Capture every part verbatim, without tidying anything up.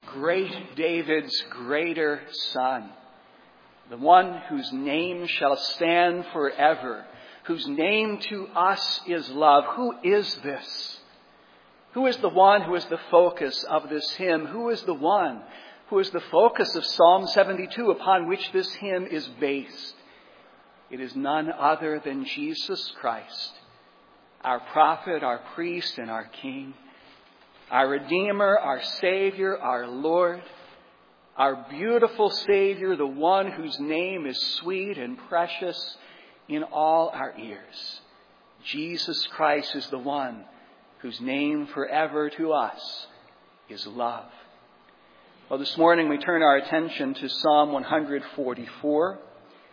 great David's greater Son, the one whose name shall stand forever, whose name to us is love. Who is this? Who is the one who is the focus of this hymn? Who is the one who is the focus of Psalm seventy-two upon which this hymn is based? It is none other than Jesus Christ, our prophet, our priest, and our King, our Redeemer, our Savior, our Lord, our beautiful Savior, the one whose name is sweet and precious in all our ears. Jesus Christ is the one whose name forever to us is love. Well, this morning we turn our attention to Psalm one forty-four.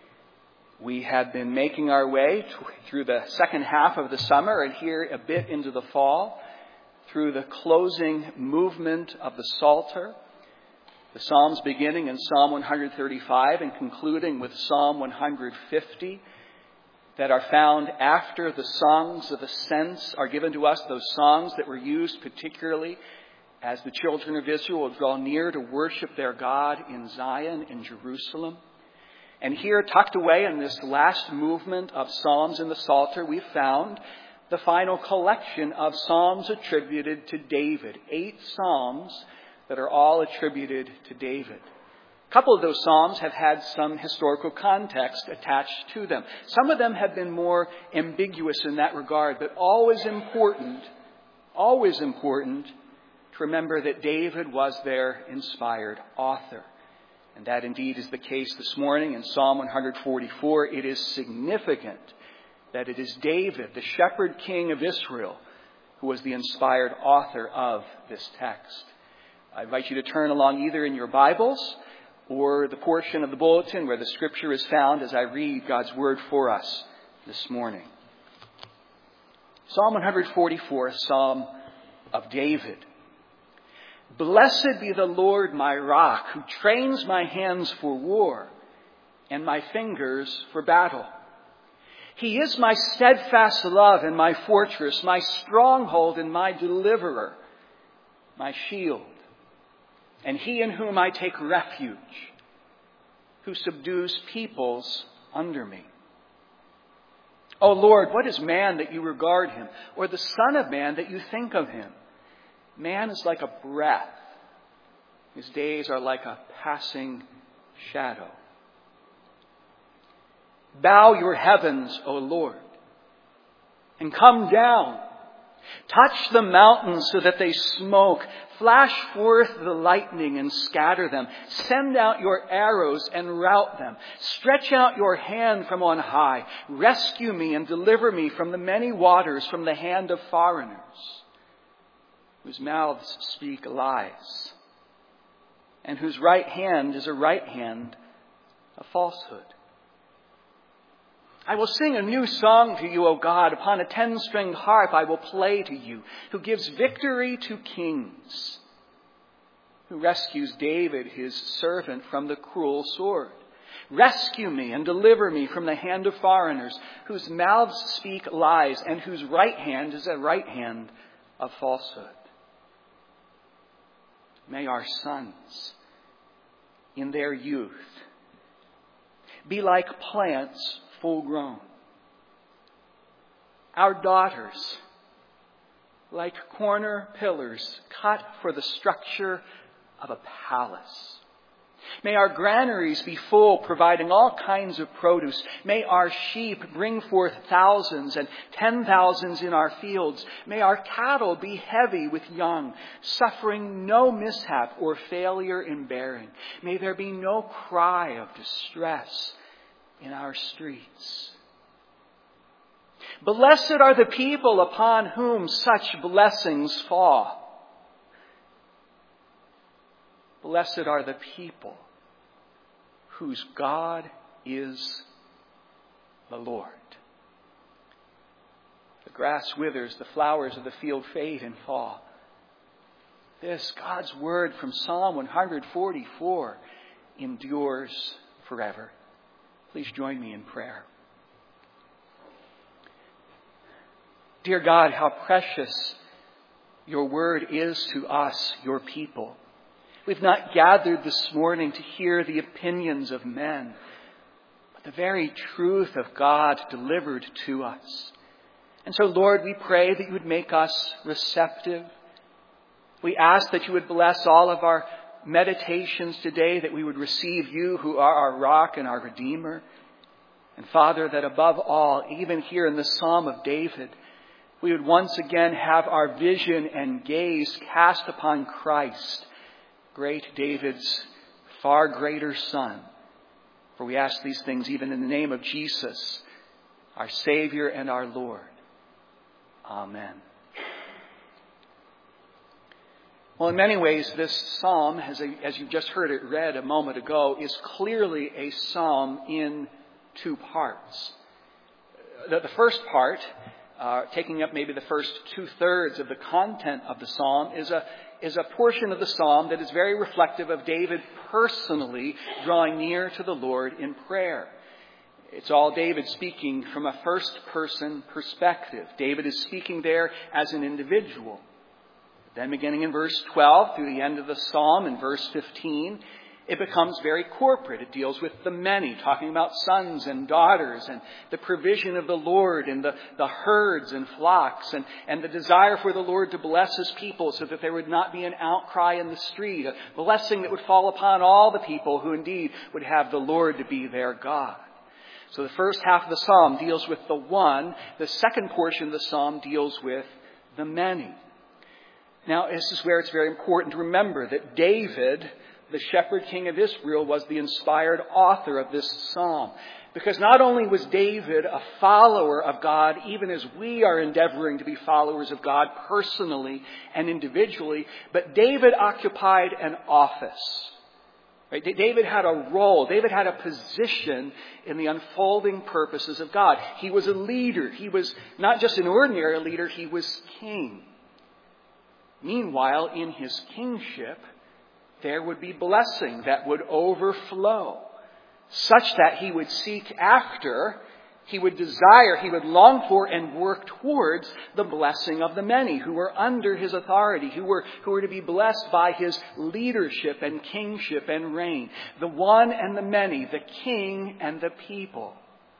We have been making our way through the second half of the summer and here a bit into the fall through the closing movement of the Psalter. The Psalms beginning in Psalm one thirty-five and concluding with Psalm one fifty that are found after the songs of ascents are given to us, those songs that were used particularly as the children of Israel would draw near to worship their God in Zion, in Jerusalem. And here, tucked away in this last movement of Psalms in the Psalter, we found the final collection of Psalms attributed to David. Eight Psalms that are all attributed to David. A couple of those Psalms have had some historical context attached to them. Some of them have been more ambiguous in that regard, but always important, always important to remember that David was their inspired author. And that indeed is the case this morning in Psalm one forty-four. It is significant that it is David, the shepherd king of Israel, who was the inspired author of this text. I invite you to turn along either in your Bibles or the portion of the bulletin where the scripture is found as I read God's word for us this morning. Psalm one forty-four, a psalm of David. Blessed be the Lord my rock, who trains my hands for war and my fingers for battle. He is my steadfast love and my fortress, my stronghold and my deliverer, my shield, and he in whom I take refuge, who subdues peoples under me. O Lord, what is man that you regard him, or the son of man that you think of him? Man is like a breath. His days are like a passing shadow. Bow your heavens, O Lord, and come down. Touch the mountains so that they smoke. Flash forth the lightning and scatter them. Send out your arrows and rout them. Stretch out your hand from on high. Rescue me and deliver me from the many waters, from the hand of foreigners, whose mouths speak lies, and whose right hand is a right hand of falsehood. I will sing a new song to you, O God. Upon a ten-stringed harp I will play to you, who gives victory to kings, who rescues David, his servant, from the cruel sword. Rescue me and deliver me from the hand of foreigners, whose mouths speak lies, and whose right hand is a right hand of falsehood. May our sons, in their youth, be like plants full grown. Our daughters, like corner pillars cut for the structure of a palace. May our granaries be full, providing all kinds of produce. May our sheep bring forth thousands and ten thousands in our fields. May our cattle be heavy with young, suffering no mishap or failure in bearing. May there be no cry of distress in our streets. Blessed are the people upon whom such blessings fall. Blessed are the people whose God is the Lord. The grass withers, the flowers of the field fade and fall. This, God's word from Psalm one forty-four, endures forever. Please join me in prayer. Dear God, how precious your word is to us, your people. We've not gathered this morning to hear the opinions of men, but the very truth of God delivered to us. And so, Lord, we pray that you would make us receptive. We ask that you would bless all of our meditations today, that we would receive you who are our rock and our Redeemer. And Father, that above all, even here in the Psalm of David, we would once again have our vision and gaze cast upon Christ, great David's far greater Son. For we ask these things even in the name of Jesus, our Savior and our Lord. Amen. Well, in many ways, this psalm, as, a, as you just heard it read a moment ago, is clearly a psalm in two parts. The, the first part, uh, taking up maybe the first two-thirds of the content of the psalm, is a, is a portion of the psalm that is very reflective of David personally drawing near to the Lord in prayer. It's all David speaking from a first-person perspective. David is speaking there as an individual. Then beginning in verse twelve through the end of the psalm in verse fifteen, it becomes very corporate. It deals with the many, talking about sons and daughters and the provision of the Lord and the, the herds and flocks and, and the desire for the Lord to bless his people so that there would not be an outcry in the street, a blessing that would fall upon all the people who indeed would have the Lord to be their God. So the first half of the psalm deals with the one. The second portion of the psalm deals with the many. Now, this is where it's very important to remember that David, the shepherd king of Israel, was the inspired author of this psalm. Because not only was David a follower of God, even as we are endeavoring to be followers of God personally and individually, but David occupied an office. Right? David had a role. David had a position in the unfolding purposes of God. He was a leader. He was not just an ordinary leader, he was king. Meanwhile, in his kingship, there would be blessing that would overflow, such that he would seek after, he would desire, he would long for and work towards the blessing of the many who were under his authority, who were, who were to be blessed by his leadership and kingship and reign. The one and the many, the king and the people.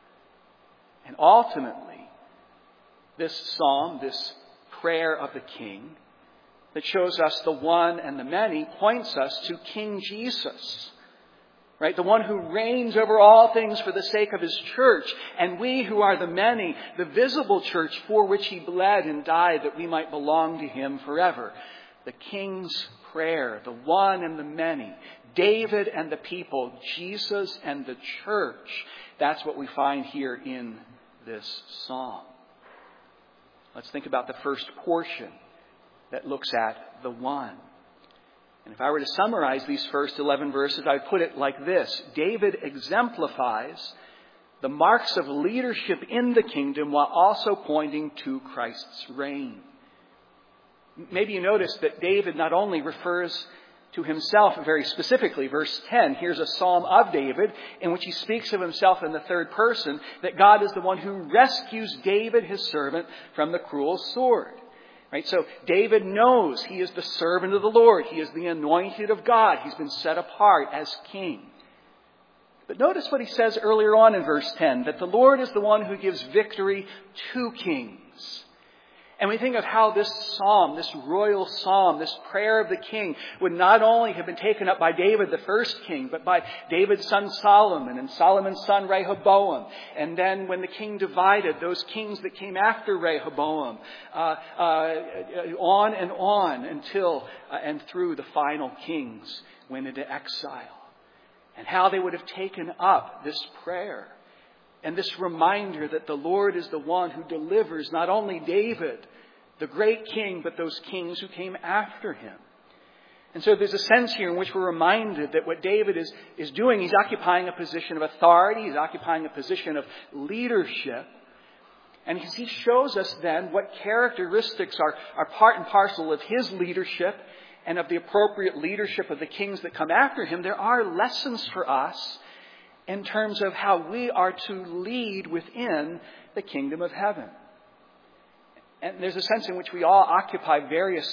And ultimately, this psalm, this prayer of the king, that shows us the one and the many, points us to King Jesus. Right? The one who reigns over all things for the sake of his church. And we who are the many, the visible church for which he bled and died that we might belong to him forever. The king's prayer, the one and the many, David and the people, Jesus and the church. That's what we find here in this psalm. Let's think about the first portion that looks at the one. And if I were to summarize these first eleven verses, I would put it like this. David exemplifies the marks of leadership in the kingdom while also pointing to Christ's reign. Maybe you notice that David not only refers to himself very specifically. Verse ten, here's a psalm of David in which he speaks of himself in the third person, that God is the one who rescues David, his servant, from the cruel sword. Right? So David knows he is the servant of the Lord. He is the anointed of God. He's been set apart as king. But notice what he says earlier on in verse ten, that the Lord is the one who gives victory to kings. And we think of how this psalm, this royal psalm, this prayer of the king would not only have been taken up by David, the first king, but by David's son Solomon and Solomon's son Rehoboam. And then when the king divided, those kings that came after Rehoboam, uh, uh, on and on until uh, and through the final kings went into exile. And how they would have taken up this prayer. And this reminder that the Lord is the one who delivers not only David, the great king, but those kings who came after him. And so there's a sense here in which we're reminded that what David is, is doing, he's occupying a position of authority, he's occupying a position of leadership. And he shows us then what characteristics are, are part and parcel of his leadership and of the appropriate leadership of the kings that come after him. There are lessons for us in terms of how we are to lead within the kingdom of heaven. And there's a sense in which we all occupy various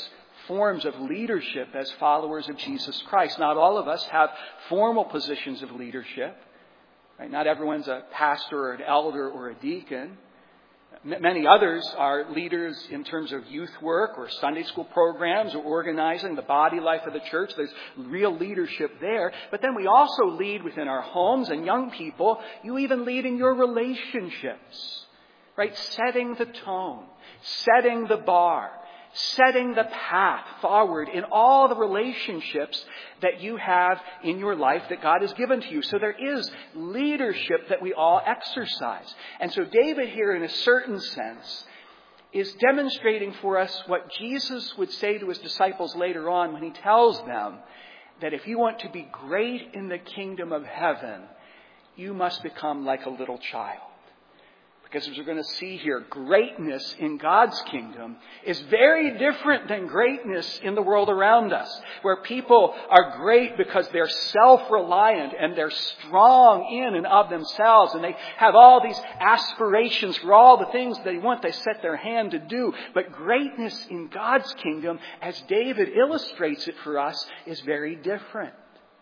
forms of leadership as followers of Jesus Christ. Not all of us have formal positions of leadership. Right? Not everyone's a pastor or an elder or a deacon. Many others are leaders in terms of youth work or Sunday school programs or organizing the body life of the church. There's real leadership there. But then we also lead within our homes, and young people, you even lead in your relationships, right? Setting the tone, setting the bar, setting the path forward in all the relationships that you have in your life that God has given to you. So there is leadership that we all exercise. And so David here, in a certain sense, is demonstrating for us what Jesus would say to his disciples later on when he tells them that if you want to be great in the kingdom of heaven, you must become like a little child. Because as we're going to see here, greatness in God's kingdom is very different than greatness in the world around us, where people are great because they're self-reliant and they're strong in and of themselves, and they have all these aspirations for all the things they want, they set their hand to do. But greatness in God's kingdom, as David illustrates it for us, is very different.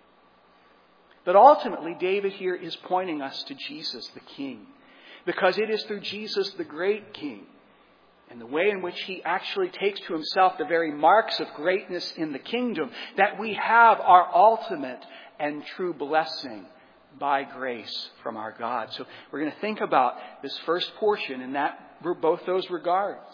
But ultimately, David here is pointing us to Jesus, the King. Because it is through Jesus, the great King, and the way in which he actually takes to himself the very marks of greatness in the kingdom, that we have our ultimate and true blessing by grace from our God. So we're going to think about this first portion in that both those regards.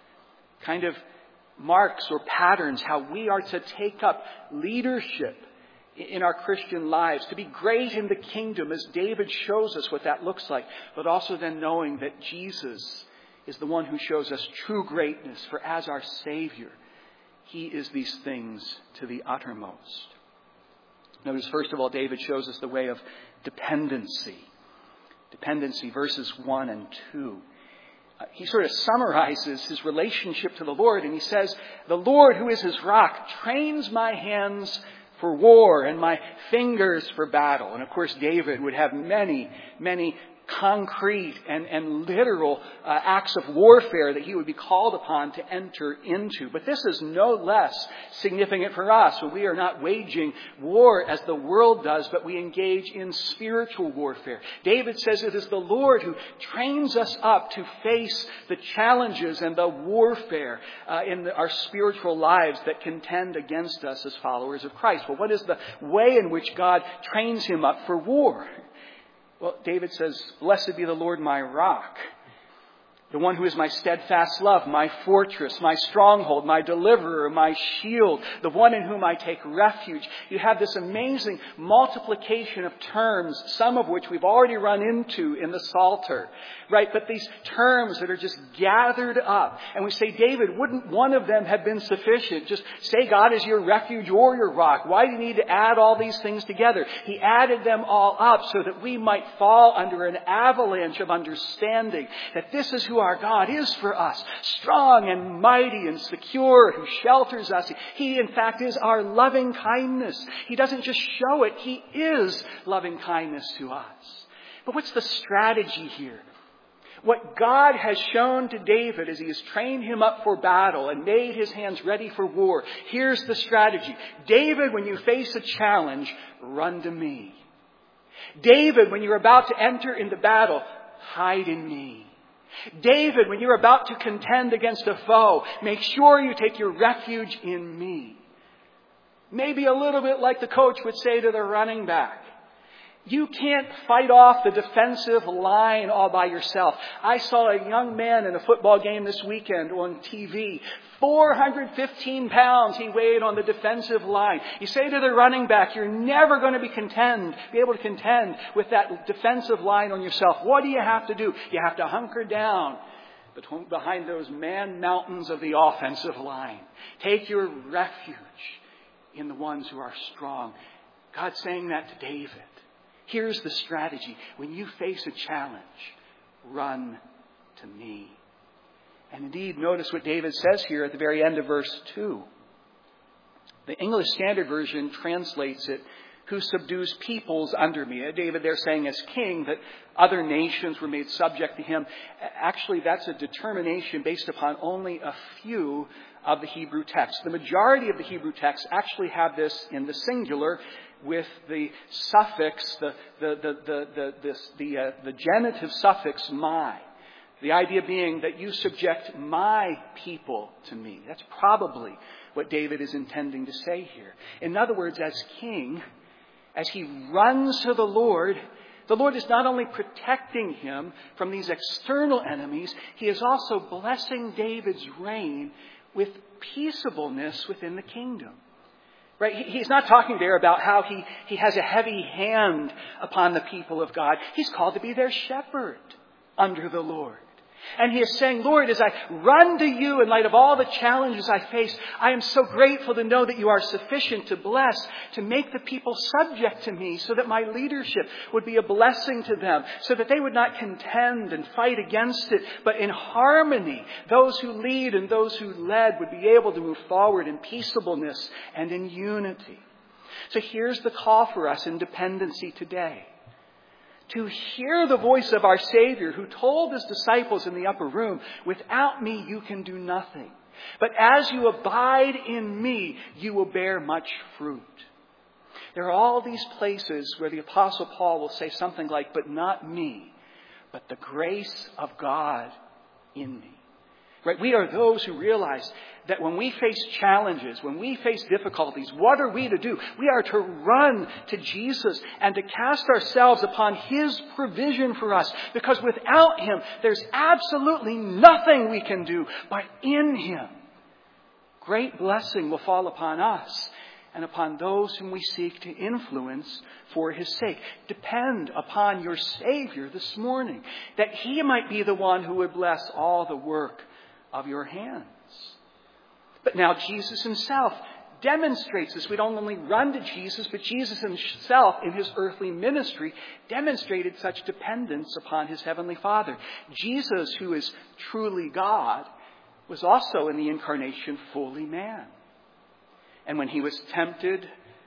Kind of marks or patterns, how we are to take up leadership in our Christian lives, to be great in the kingdom, as David shows us what that looks like, but also then knowing that Jesus is the one who shows us true greatness, for as our Savior, he is these things to the uttermost. Notice, first of all, David shows us the way of dependency. Dependency, verses one and two. Uh, he sort of summarizes his relationship to the Lord, and he says, "The Lord, who is his rock, trains my hands for war and my fingers for battle." And of course, David would have many, many concrete and, and literal uh, acts of warfare that he would be called upon to enter into. But this is no less significant for us. So we are not waging war as the world does, but we engage in spiritual warfare. David says it is the Lord who trains us up to face the challenges and the warfare uh, in the, our spiritual lives that contend against us as followers of Christ. Well, what is the way in which God trains him up for war? Well, David says, "Blessed be the Lord my rock, the one who is my steadfast love, my fortress, my stronghold, my deliverer, my shield, the one in whom I take refuge." You have this amazing multiplication of terms, some of which we've already run into in the Psalter, right? But these terms that are just gathered up. And we say, David, wouldn't one of them have been sufficient? Just say God is your refuge or your rock. Why do you need to add all these things together? He added them all up so that we might fall under an avalanche of understanding that this is who our God is for us, strong and mighty and secure, who shelters us. He, in fact, is our loving kindness. He doesn't just show it, he is loving kindness to us. But what's the strategy here? What God has shown to David as he has trained him up for battle and made his hands ready for war, here's the strategy. David, when you face a challenge, run to me. David, when you're about to enter into battle, hide in me. David, when you're about to contend against a foe, make sure you take your refuge in me. Maybe a little bit like the coach would say to the running back. You can't fight off the defensive line all by yourself. I saw a young man in a football game this weekend on T V. four hundred fifteen pounds he weighed on the defensive line. You say to the running back, you're never going to be contend, be able to contend with that defensive line on yourself. What do you have to do? You have to hunker down behind those man mountains of the offensive line. Take your refuge in the ones who are strong. God's saying that to David. Here's the strategy. When you face a challenge, run to me. And indeed, notice what David says here at the very end of verse two. The English Standard Version translates it who subdues peoples under me. David there saying as king that other nations were made subject to him. Actually, that's a determination based upon only a few of the Hebrew texts. The majority of the Hebrew texts actually have this in the singular with the suffix, the the the the the the, the, uh, the genitive suffix my. The idea being that you subject my people to me. That's probably what David is intending to say here. In other words, as king, as he runs to the Lord, the Lord is not only protecting him from these external enemies, he is also blessing David's reign with peaceableness within the kingdom. Right? He's not talking there about how he, he has a heavy hand upon the people of God. He's called to be their shepherd under the Lord. And he is saying, Lord, as I run to you in light of all the challenges I face, I am so grateful to know that you are sufficient to bless, to make the people subject to me so that my leadership would be a blessing to them, so that they would not contend and fight against it, but in harmony, those who lead and those who led would be able to move forward in peaceableness and in unity. So here's the call for us in dependency today. To hear the voice of our Savior who told his disciples in the upper room, without me you can do nothing. But as you abide in me, you will bear much fruit. There are all these places where the Apostle Paul will say something like, but not me, but the grace of God in me. Right? We are those who realize that when we face challenges, when we face difficulties, what are we to do? We are to run to Jesus and to cast ourselves upon his provision for us. Because without him, there's absolutely nothing we can do. But in him, great blessing will fall upon us and upon those whom we seek to influence for his sake. Depend upon your Savior this morning, that he might be the one who would bless all the work of your hands. But now Jesus himself demonstrates this. We don't only run to Jesus, but Jesus himself in his earthly ministry demonstrated such dependence upon his heavenly Father. Jesus, who is truly God, was also in the incarnation fully man. And when he was tempted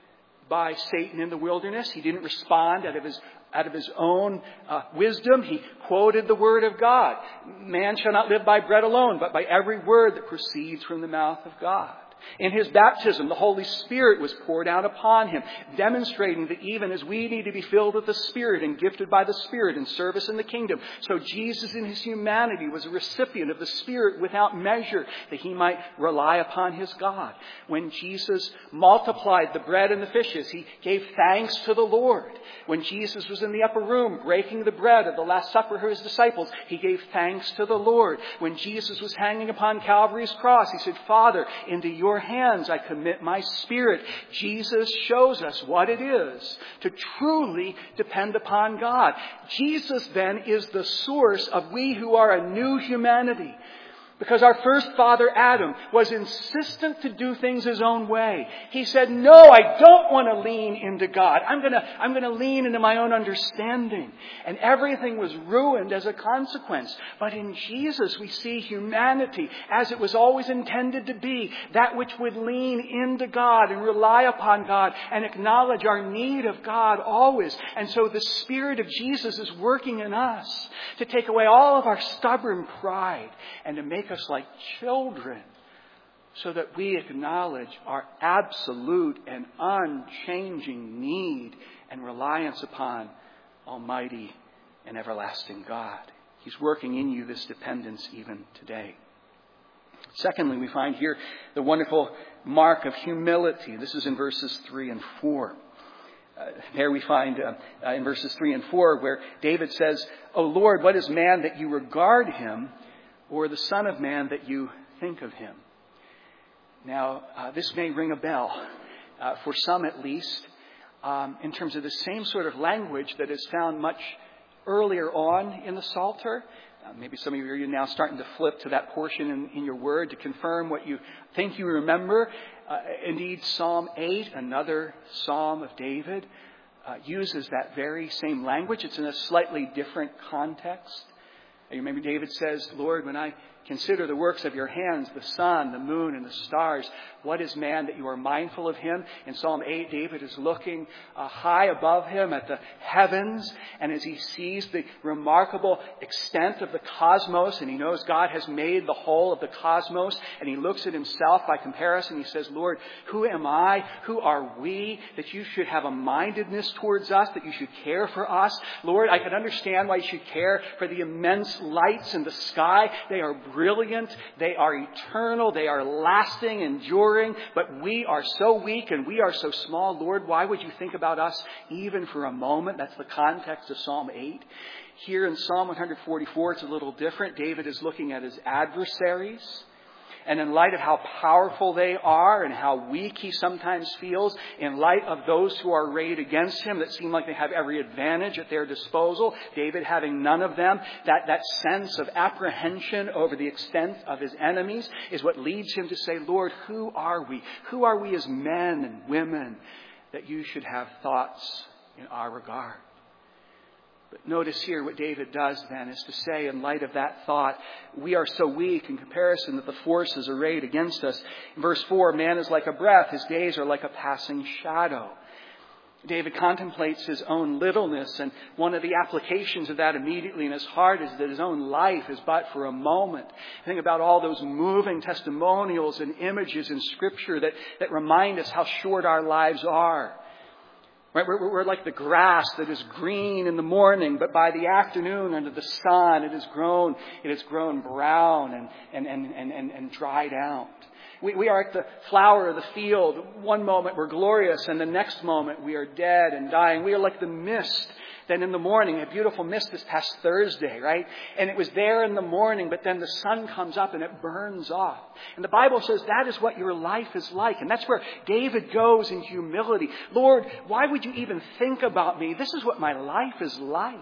by Satan in the wilderness, he didn't respond out of his Out of his own uh, wisdom. He quoted the word of God. Man shall not live by bread alone, but by every word that proceeds from the mouth of God. In his baptism, the Holy Spirit was poured out upon him, demonstrating that even as we need to be filled with the Spirit and gifted by the Spirit in service in the kingdom, so Jesus in his humanity was a recipient of the Spirit without measure, that he might rely upon his God. When Jesus multiplied the bread and the fishes, he gave thanks to the Lord. When Jesus was in the upper room breaking the bread at the Last Supper for his disciples, he gave thanks to the Lord. When Jesus was hanging upon Calvary's cross, he said, Father, into your hands I commit my spirit. Jesus shows us what it is to truly depend upon God. Jesus then is the source of we who are a new humanity. Because our first father, Adam, was insistent to do things his own way. He said, no, I don't want to lean into God. I'm going to, I'm going to lean into my own understanding. And everything was ruined as a consequence. But in Jesus, we see humanity as it was always intended to be. That which would lean into God and rely upon God and acknowledge our need of God always. And so the Spirit of Jesus is working in us to take away all of our stubborn pride and to make us like children so that we acknowledge our absolute and unchanging need and reliance upon Almighty and everlasting God. He's working in you this dependence even today. Secondly, we find here the wonderful mark of humility. This is in verses three and four. Uh, there we find uh, uh, in verses three and four where David says, O Lord, what is man that you regard him, or the Son of Man that you think of him? Now, uh, this may ring a bell, uh, for some at least, um, in terms of the same sort of language that is found much earlier on in the Psalter. Uh, maybe some of you are now starting to flip to that portion in, in your word to confirm what you think you remember. Uh, indeed, Psalm eight, another Psalm of David, uh, uses that very same language. It's in a slightly different context. You remember David says, Lord, when I Consider the works of your hands, the sun, the moon, and the stars. What is man that you are mindful of him? In Psalm eight, David is looking uh, high above him at the heavens. And as he sees the remarkable extent of the cosmos, and he knows God has made the whole of the cosmos, and he looks at himself by comparison, he says, Lord, who am I? Who are we that you should have a mindedness towards us, that you should care for us? Lord, I can understand why you should care for the immense lights in the sky. They are brilliant. They are eternal. They are lasting, enduring. But we are so weak and we are so small. Lord, why would you think about us even for a moment? That's the context of Psalm eight. Here in Psalm one forty-four, it's a little different. David is looking at his adversaries. And in light of how powerful they are and how weak he sometimes feels, in light of those who are arrayed against him that seem like they have every advantage at their disposal, David having none of them, that, that sense of apprehension over the extent of his enemies is what leads him to say, Lord, who are we? Who are we as men and women that you should have thoughts in our regard? But notice here what David does then is to say, in light of that thought, we are so weak in comparison that the forces arrayed against us. In verse four, man is like a breath, his days are like a passing shadow. David contemplates his own littleness, and one of the applications of that immediately in his heart is that his own life is but for a moment. Think about all those moving testimonials and images in Scripture that, that remind us how short our lives are. Right? We're, we're like the grass that is green in the morning, but by the afternoon under the sun, it has grown, it has grown brown and, and, and, and, and, and dried out. We, we are like the flower of the field. One moment we're glorious, and the next moment we are dead and dying. We are like the mist. Then in the morning, a beautiful mist this past Thursday, right? And it was there in the morning, but then the sun comes up and it burns off. And the Bible says that is what your life is like. And that's where David goes in humility. Lord, why would you even think about me? This is what my life is like.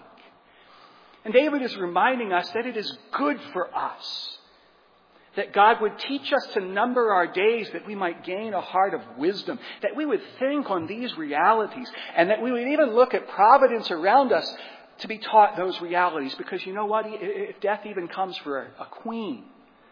And David is reminding us that it is good for us that God would teach us to number our days, that we might gain a heart of wisdom, that we would think on these realities, and that we would even look at providence around us to be taught those realities. Because you know what? If death even comes for a queen,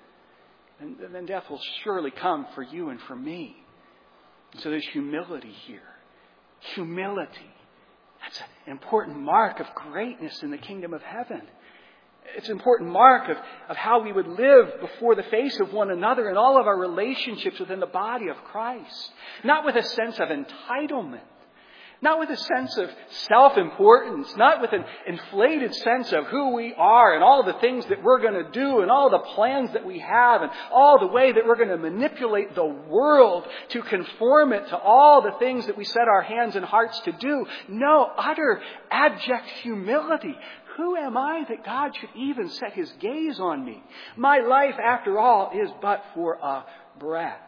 then death will surely come for you and for me. So there's humility here. Humility. That's an important mark of greatness in the kingdom of heaven. It's an important mark of, of how we would live before the face of one another in all of our relationships within the body of Christ. Not with a sense of entitlement. Not with a sense of self-importance. Not with an inflated sense of who we are and all the things that we're going to do and all the plans that we have and all the way that we're going to manipulate the world to conform it to all the things that we set our hands and hearts to do. No, utter abject humility. Who am I that God should even set his gaze on me? My life, after all, is but for a breath.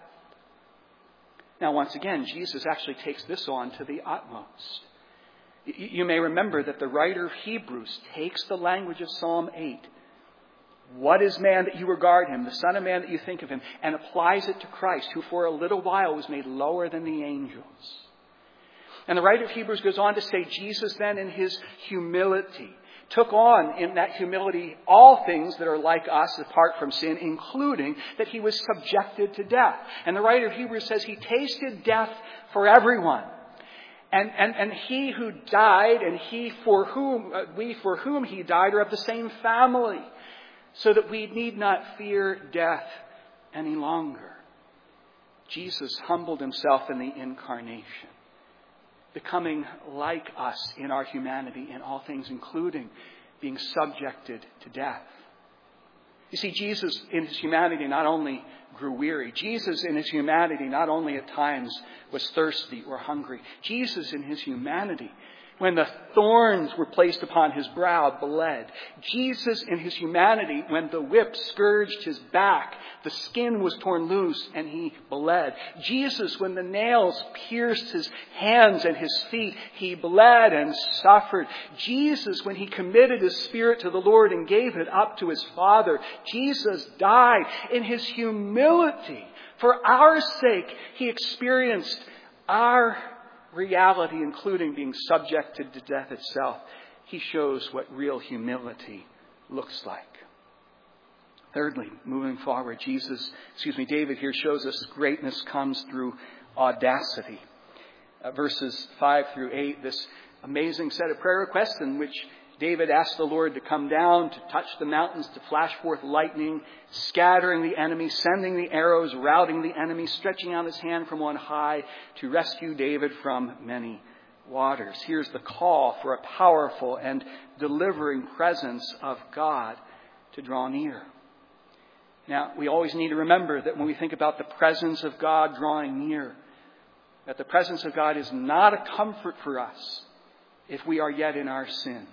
Now, once again, Jesus actually takes this on to the utmost. You may remember that the writer of Hebrews takes the language of Psalm eight. What is man that you regard him, the Son of Man that you think of him, and applies it to Christ, who for a little while was made lower than the angels. And the writer of Hebrews goes on to say, Jesus then in his humility took on in that humility all things that are like us apart from sin, including that he was subjected to death. And the writer of Hebrews says he tasted death for everyone. And, and, and he who died and he for whom, uh, we for whom he died are of the same family, so that we need not fear death any longer. Jesus humbled himself in the incarnation, becoming like us in our humanity in all things, including being subjected to death. You see, Jesus in his humanity not only grew weary. Jesus in his humanity not only at times was thirsty or hungry. Jesus in his humanity, when the thorns were placed upon his brow, bled. Jesus in his humanity, when the whip scourged his back, the skin was torn loose and he bled. Jesus, when the nails pierced his hands and his feet, he bled and suffered. Jesus, when he committed his spirit to the Lord and gave it up to his Father, Jesus died. In his humility, for our sake, he experienced our reality, including being subjected to death itself. He shows what real humility looks like. Thirdly, moving forward, Jesus, excuse me, David here shows us greatness comes through audacity. Uh, verses five through eight, this amazing set of prayer requests in which David asked the Lord to come down, to touch the mountains, to flash forth lightning, scattering the enemy, sending the arrows, routing the enemy, stretching out his hand from on high to rescue David from many waters. Here's the call for a powerful and delivering presence of God to draw near. Now, we always need to remember that when we think about the presence of God drawing near, that the presence of God is not a comfort for us if we are yet in our sin.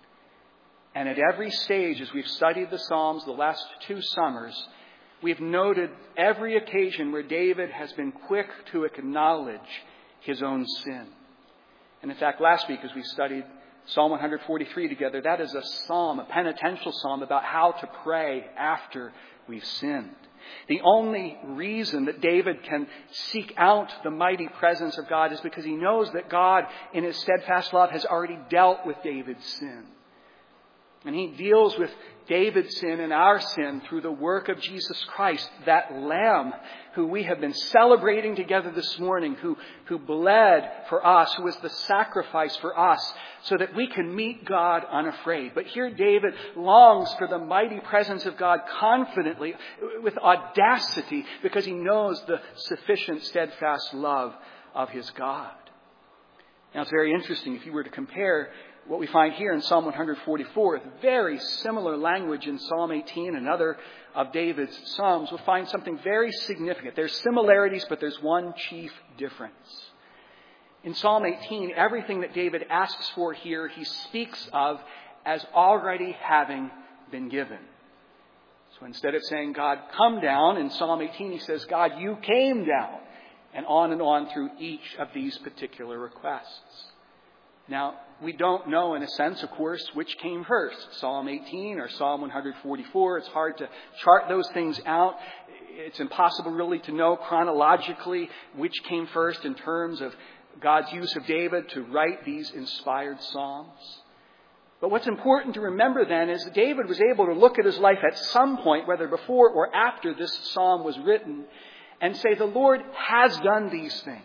And at every stage, as we've studied the Psalms the last two summers, we've noted every occasion where David has been quick to acknowledge his own sin. And in fact, last week as we studied Psalm one forty-three together, that is a psalm, a penitential psalm about how to pray after we've sinned. The only reason that David can seek out the mighty presence of God is because he knows that God, in his steadfast love, has already dealt with David's sin. And he deals with David's sin and our sin through the work of Jesus Christ, that Lamb who we have been celebrating together this morning, who, who bled for us, who was the sacrifice for us, so that we can meet God unafraid. But here David longs for the mighty presence of God confidently, with audacity, because he knows the sufficient steadfast love of his God. Now it's very interesting if you were to compare what we find here in Psalm one forty-four with very similar language in Psalm eighteen and other of David's Psalms. We'll find something very significant. There's similarities, but there's one chief difference. In Psalm eighteen, everything that David asks for here, he speaks of as already having been given. So instead of saying, God, come down, in Psalm eighteen he says, God, you came down. And on and on through each of these particular requests. Now, we don't know in a sense, of course, which came first, Psalm eighteen or Psalm one forty-four. It's hard to chart those things out. It's impossible really to know chronologically which came first in terms of God's use of David to write these inspired psalms. But what's important to remember then is that David was able to look at his life at some point, whether before or after this psalm was written, and say, the Lord has done these things.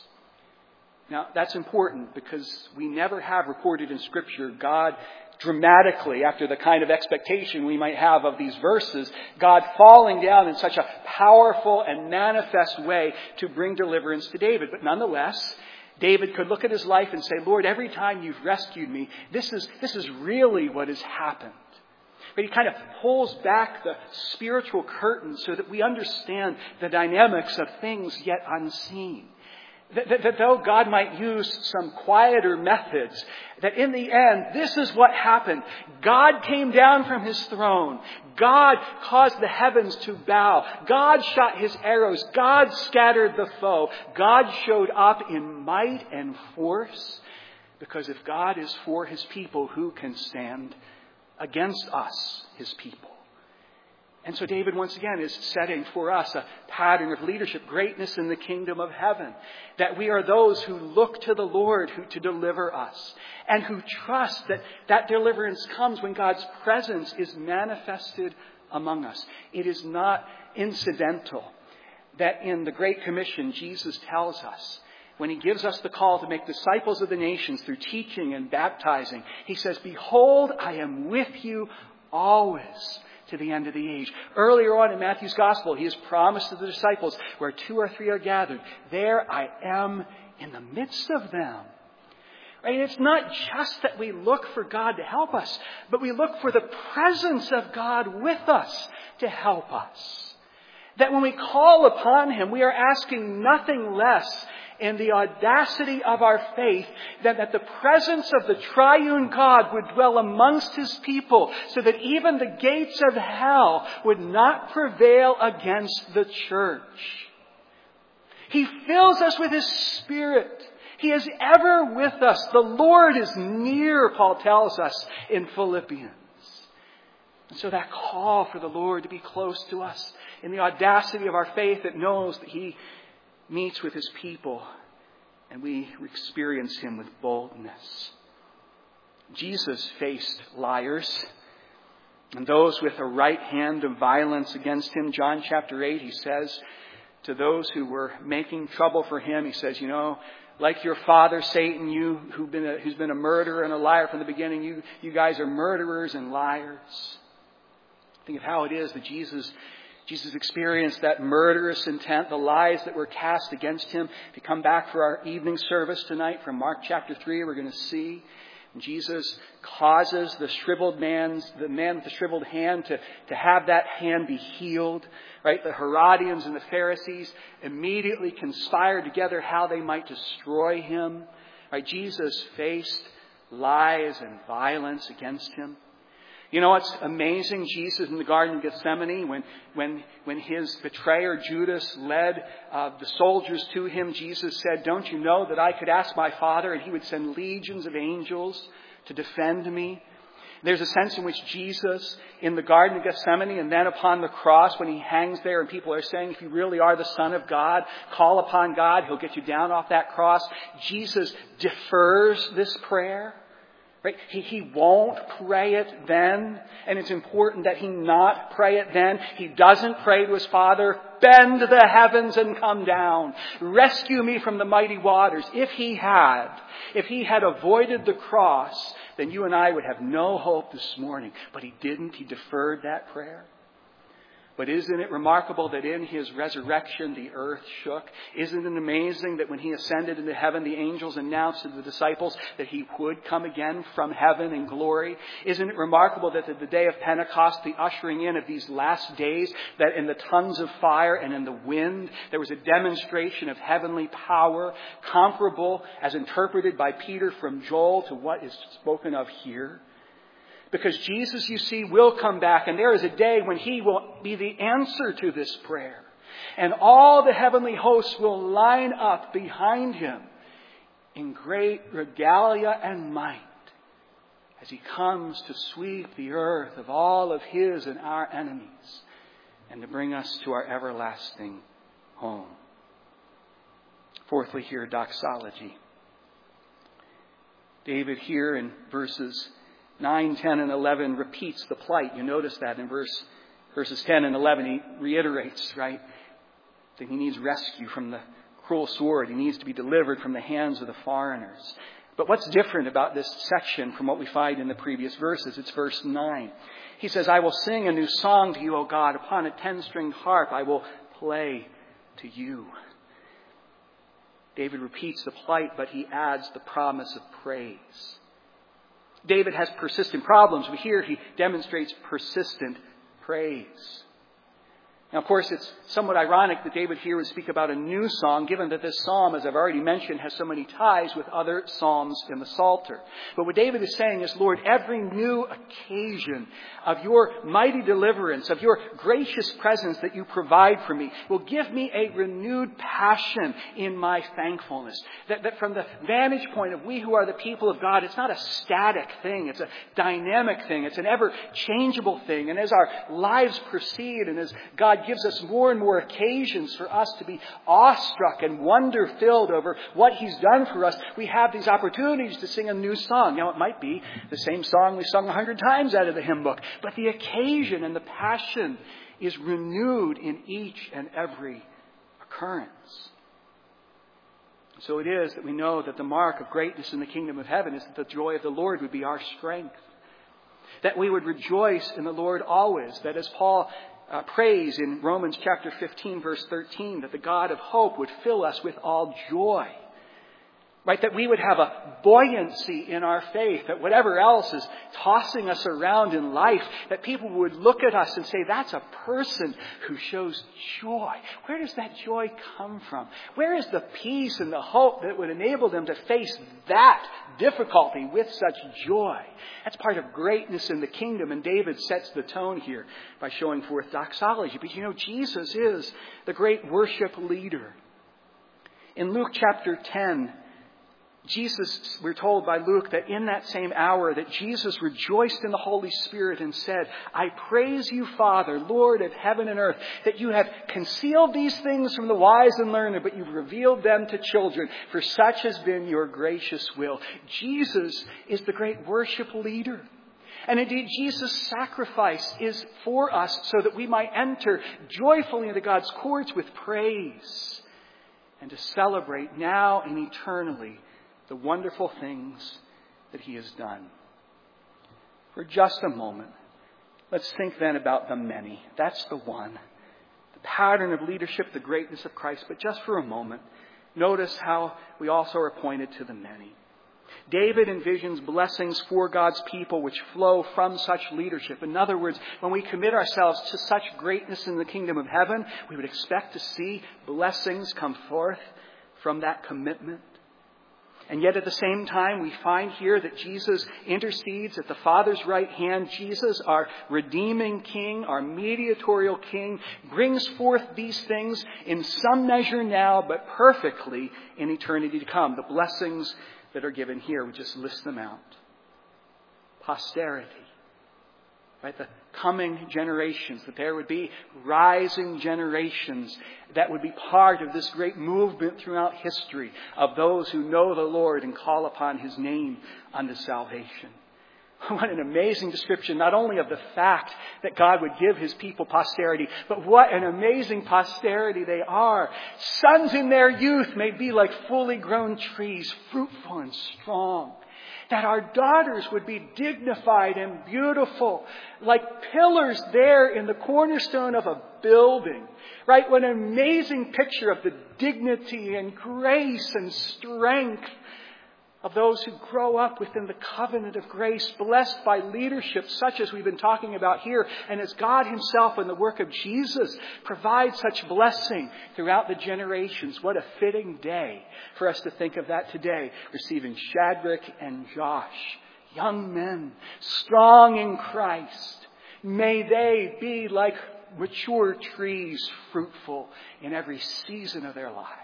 Now, that's important because we never have recorded in Scripture God dramatically, after the kind of expectation we might have of these verses, God falling down in such a powerful and manifest way to bring deliverance to David. But nonetheless, David could look at his life and say, Lord, every time you've rescued me, this is, this is really what has happened. But he kind of pulls back the spiritual curtain so that we understand the dynamics of things yet unseen. That, that, that though God might use some quieter methods, that in the end, this is what happened. God came down from his throne. God caused the heavens to bow. God shot his arrows. God scattered the foe. God showed up in might and force. Because if God is for his people, who can stand against us, his people? And so David, once again, is setting for us a pattern of leadership, greatness in the kingdom of heaven. That we are those who look to the Lord who, to deliver us. And who trust that that deliverance comes when God's presence is manifested among us. It is not incidental that in the Great Commission, Jesus tells us, when he gives us the call to make disciples of the nations through teaching and baptizing, he says, behold, I am with you always to the end of the age. Earlier on in Matthew's Gospel, he has promised to the disciples, where two or three are gathered, there I am in the midst of them. Right? It's not just that we look for God to help us, but we look for the presence of God with us to help us. That when we call upon him, we are asking nothing less in the audacity of our faith than that the presence of the triune God would dwell amongst his people, so that even the gates of hell would not prevail against the church. He fills us with his Spirit. He is ever with us. The Lord is near, Paul tells us in Philippians. And so that call for the Lord to be close to us in the audacity of our faith that knows that he meets with his people and we experience him with boldness. Jesus faced liars. And those with a right hand of violence against him, John chapter eight, he says to those who were making trouble for him, he says, you know, like your father, Satan, you who've been a, who's been a murderer and a liar from the beginning, you, you guys are murderers and liars. Think of how it is that Jesus, Jesus experienced that murderous intent, the lies that were cast against him. If you come back for our evening service tonight from Mark chapter three, we're going to see Jesus causes the shriveled man's, the man with the shriveled hand to, to have that hand be healed. Right? The Herodians and the Pharisees immediately conspired together how they might destroy him. Right? Jesus faced lies and violence against him. You know what's amazing? Jesus in the Garden of Gethsemane, when when when his betrayer Judas led uh, the soldiers to him, Jesus said, "Don't you know that I could ask my Father and he would send legions of angels to defend me?" There's a sense in which Jesus in the Garden of Gethsemane and then upon the cross, when he hangs there and people are saying, if you really are the Son of God, call upon God, he'll get you down off that cross. Jesus defers this prayer. Right? He, he won't pray it then. And it's important that he not pray it then. He doesn't pray to his Father, bend the heavens and come down. Rescue me from the mighty waters. If he had, if he had avoided the cross, then you and I would have no hope this morning. But he didn't. He deferred that prayer. But isn't it remarkable that in his resurrection the earth shook? Isn't it amazing that when he ascended into heaven, the angels announced to the disciples that he would come again from heaven in glory? Isn't it remarkable that at the day of Pentecost, the ushering in of these last days, that in the tongues of fire and in the wind, there was a demonstration of heavenly power comparable as interpreted by Peter from Joel to what is spoken of here? Because Jesus, you see, will come back, and there is a day when he will be the answer to this prayer. And all the heavenly hosts will line up behind him in great regalia and might as he comes to sweep the earth of all of his and our enemies and to bring us to our everlasting home. Fourthly, here, doxology. David here in verses nine, ten, and eleven repeats the plight. You notice that in verse verses ten and eleven. He reiterates, right, that he needs rescue from the cruel sword. He needs to be delivered from the hands of the foreigners. But what's different about this section from what we find in the previous verses? It's verse nine. He says, I will sing a new song to you, O God. Upon a ten-stringed harp I will play to you. David repeats the plight, but he adds the promise of praise. David has persistent problems, but here he demonstrates persistent praise. Now, of course, it's somewhat ironic that David here would speak about a new song, given that this psalm, as I've already mentioned, has so many ties with other psalms in the Psalter. But what David is saying is, Lord, every new occasion of your mighty deliverance, of your gracious presence that you provide for me, will give me a renewed passion in my thankfulness. That, that from the vantage point of we who are the people of God, it's not a static thing. It's a dynamic thing. It's an ever-changeable thing. And as our lives proceed and as God gives us more and more occasions for us to be awestruck and wonder-filled over what he's done for us, we have these opportunities to sing a new song. Now, it might be the same song we sung a hundred times out of the hymn book, but the occasion and the passion is renewed in each and every occurrence. So it is that we know that the mark of greatness in the kingdom of heaven is that the joy of the Lord would be our strength. That we would rejoice in the Lord always. That as Paul Uh, prays in Romans chapter fifteen, verse thirteen, that the God of hope would fill us with all joy. Right? That we would have a buoyancy in our faith, that whatever else is tossing us around in life, that people would look at us and say, that's a person who shows joy. Where does that joy come from? Where is the peace and the hope that would enable them to face that difficulty with such joy? That's part of greatness in the kingdom, and David sets the tone here by showing forth doxology. But you know, Jesus is the great worship leader. In Luke chapter ten, Jesus, we're told by Luke that in that same hour that Jesus rejoiced in the Holy Spirit and said, I praise you, Father, Lord of heaven and earth, that you have concealed these things from the wise and learned, but you've revealed them to children, for such has been your gracious will. Jesus is the great worship leader. And indeed, Jesus' sacrifice is for us so that we might enter joyfully into God's courts with praise and to celebrate now and eternally the wonderful things that he has done. For just a moment, let's think then about the many. That's the one. The pattern of leadership, the greatness of Christ. But just for a moment, notice how we also are appointed to the many. David envisions blessings for God's people which flow from such leadership. In other words, when we commit ourselves to such greatness in the kingdom of heaven, we would expect to see blessings come forth from that commitment. And yet at the same time, we find here that Jesus intercedes at the Father's right hand. Jesus, our redeeming King, our mediatorial King, brings forth these things in some measure now, but perfectly in eternity to come. The blessings that are given here, we just list them out. Posterity. Right? The coming generations, that there would be rising generations that would be part of this great movement throughout history of those who know the Lord and call upon his name unto salvation. What an amazing description, not only of the fact that God would give his people posterity, but what an amazing posterity they are. Sons in their youth may be like fully grown trees, fruitful and strong. That our daughters would be dignified and beautiful, like pillars there in the cornerstone of a building. Right? What an amazing picture of the dignity and grace and strength of those who grow up within the covenant of grace, blessed by leadership such as we've been talking about here, and as God himself in the work of Jesus provides such blessing throughout the generations. What a fitting day for us to think of that today, receiving Shadrach and Josh, young men, strong in Christ. May they be like mature trees, fruitful in every season of their lives.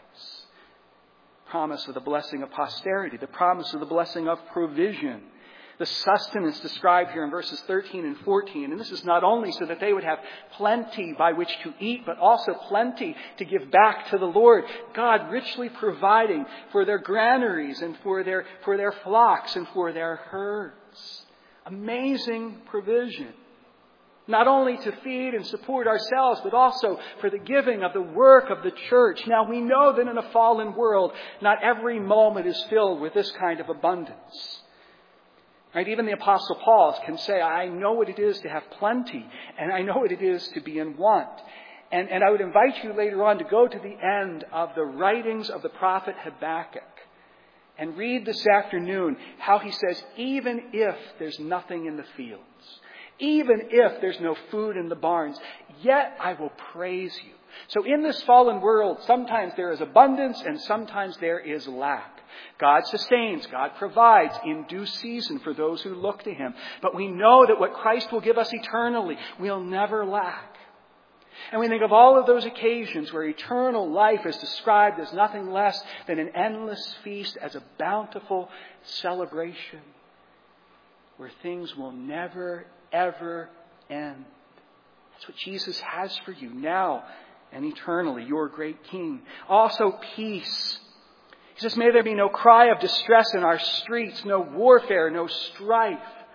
Promise of the blessing of posterity, the promise of the blessing of provision, the sustenance described here in verses thirteen and fourteen. And this is not only so that they would have plenty by which to eat, but also plenty to give back to the Lord. God richly providing for their granaries and for their, for their flocks and for their herds. Amazing provision. Not only to feed and support ourselves, but also for the giving of the work of the church. Now we know that in a fallen world, not every moment is filled with this kind of abundance. Right? Even the Apostle Paul can say, I know what it is to have plenty, and I know what it is to be in want. And, and I would invite you later on to go to the end of the writings of the prophet Habakkuk and read this afternoon how he says, even if there's nothing in the fields, even if there's no food in the barns, yet I will praise you. So in this fallen world, sometimes there is abundance and sometimes there is lack. God sustains, God provides in due season for those who look to him. But we know that what Christ will give us eternally, we'll never lack. And we think of all of those occasions where eternal life is described as nothing less than an endless feast, as a bountiful celebration, where things will never ever end. That's what Jesus has for you now and eternally, your great King. Also peace. He says, may there be no cry of distress in our streets, no warfare, no strife.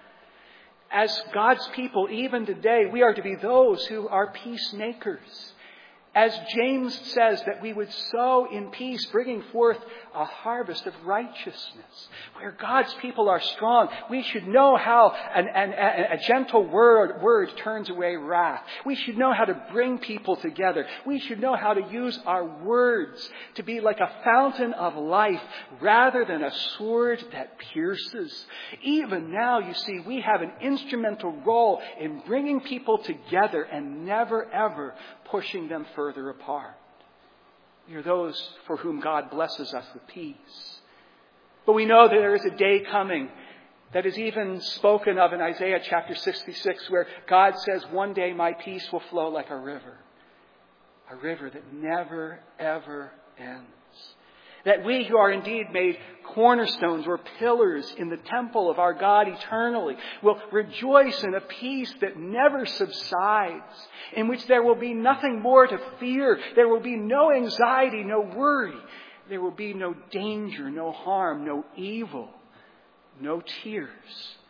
As God's people, even today, we are to be those who are peacemakers. As James says, that we would sow in peace, bringing forth a harvest of righteousness. Where God's people are strong, we should know how an, an, a gentle word, word turns away wrath. We should know how to bring people together. We should know how to use our words to be like a fountain of life rather than a sword that pierces. Even now, you see, we have an instrumental role in bringing people together and never ever pushing them further apart. We are those for whom God blesses us with peace. But we know that there is a day coming that is even spoken of in Isaiah chapter sixty-six, where God says, one day my peace will flow like a river. A river that never, ever ends. That we who are indeed made cornerstones or pillars in the temple of our God eternally will rejoice in a peace that never subsides, in which there will be nothing more to fear. There will be no anxiety, no worry. There will be no danger, no harm, no evil, no tears,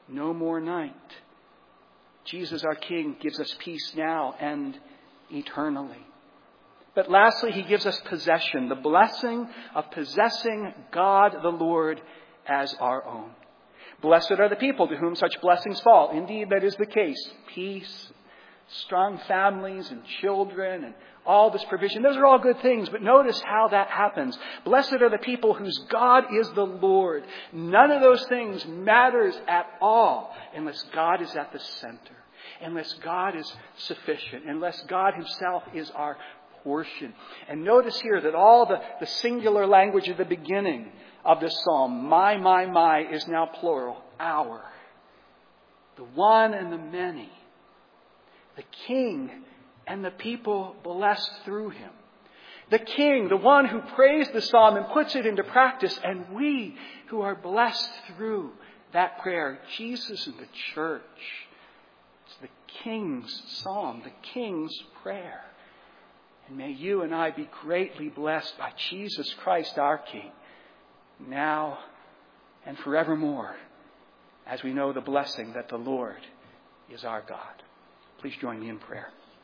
no more night. Jesus, our King, gives us peace now and eternally. But lastly, he gives us possession, the blessing of possessing God the Lord as our own. Blessed are the people to whom such blessings fall. Indeed, that is the case. Peace, strong families and children and all this provision. Those are all good things, but notice how that happens. Blessed are the people whose God is the Lord. None of those things matters at all unless God is at the center, unless God is sufficient, unless God himself is our portion. And notice here that all the, the singular language at the beginning of this psalm, my, my, my, is now plural, our. The one and the many. The King and the people blessed through him. The King, the one who prays the psalm and puts it into practice, and we who are blessed through that prayer, Jesus and the church. It's the King's psalm, the King's prayer. And may you and I be greatly blessed by Jesus Christ our King, now and forevermore, as we know the blessing that the Lord is our God. Please join me in prayer.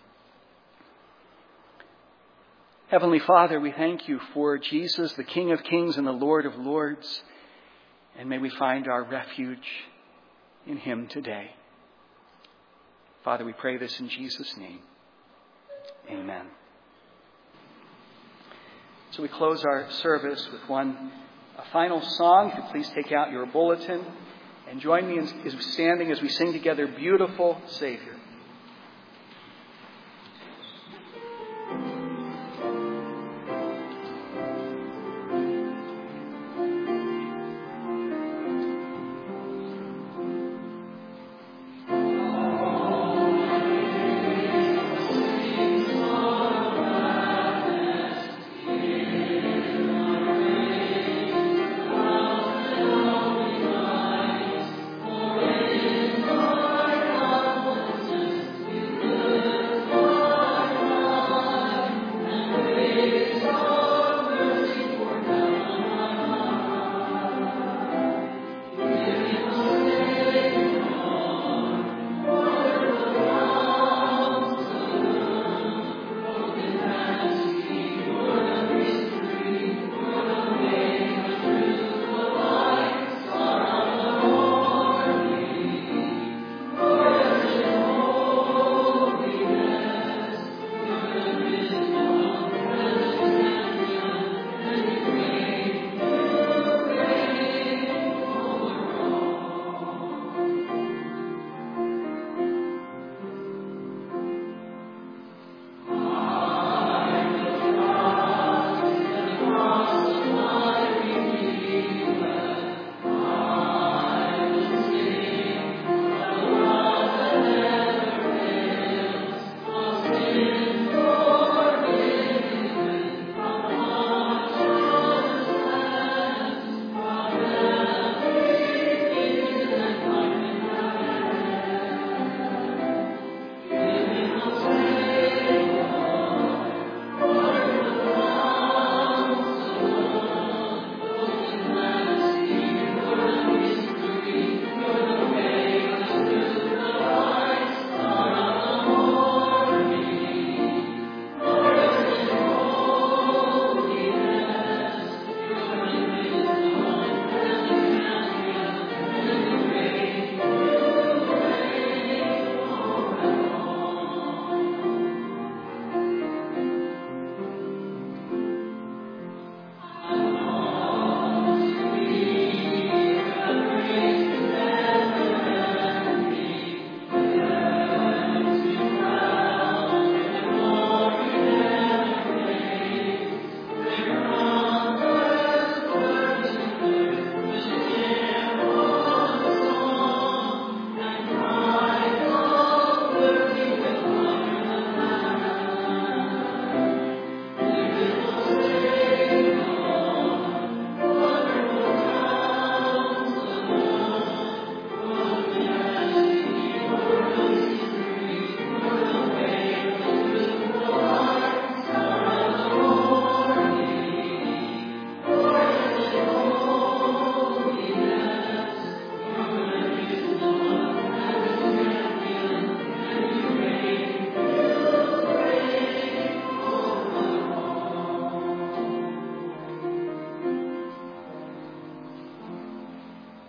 Heavenly Father, we thank you for Jesus, the King of Kings and the Lord of Lords. And may we find our refuge in him today. Father, we pray this in Jesus' name. Amen. So we close our service with one a final song. If you please take out your bulletin and join me in standing as we sing together, Beautiful Savior.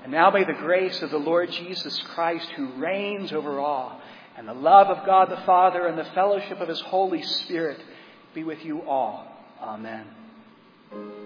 And now may the grace of the Lord Jesus Christ, who reigns over all, and the love of God the Father and the fellowship of His Holy Spirit be with you all. Amen.